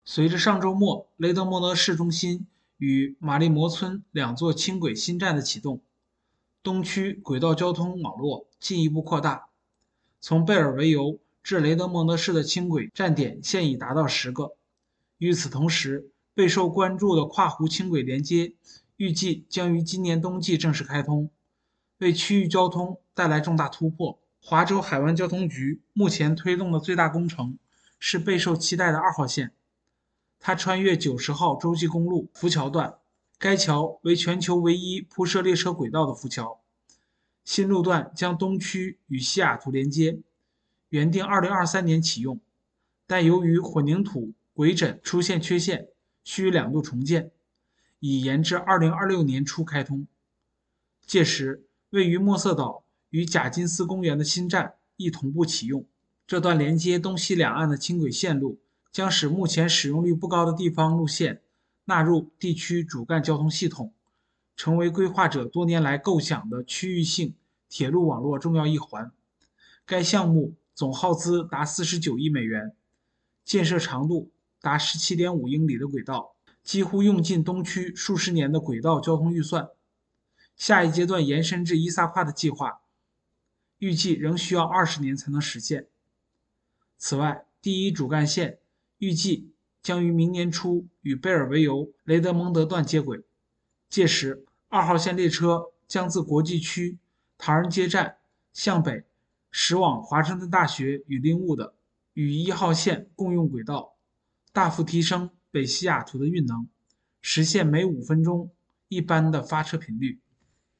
随着上周末雷德蒙德市中心与马利摩村两座轻轨新站的启动，东区轨道交通网络进一步扩大，从贝尔维尤至雷德蒙德市的轻轨站点现已达到10个。与此同时，备受关注的跨湖轻轨连接预计将于今年冬季正式开通，为区域交通带来重大突破。华州海湾交通局目前推动的最大工程是备受期待的2号线，它穿越90号洲际公路浮桥段，该桥为全球唯一铺设列车轨道的浮桥。新路段将东区与西雅图连接，原定2023年启用，但由于混凝土轨枕出现缺陷，需2度重建，已延至2026年初开通。届时，位于莫瑟岛与贾金斯公园的新站亦同步启用。这段连接东西两岸的轻轨线路将使目前使用率不高的地方路线纳入地区主干交通系统，成为规划者多年来构想的区域性铁路网络重要一环。该项目总耗资达49亿美元，建设长度达17.5英里的轨道，几乎用尽东区数十年的轨道交通预算。下一阶段延伸至伊萨夸的计划，预计仍需要20年才能实现。此外，第一主干线预计将于明年初与贝尔维尤雷德蒙德段接轨，届时2号线列车将自国际区唐人街站向北驶往华盛顿大学与林伍的，与1号线共用轨道，大幅提升北西雅图的运能，实现每5分钟一班的发车频率。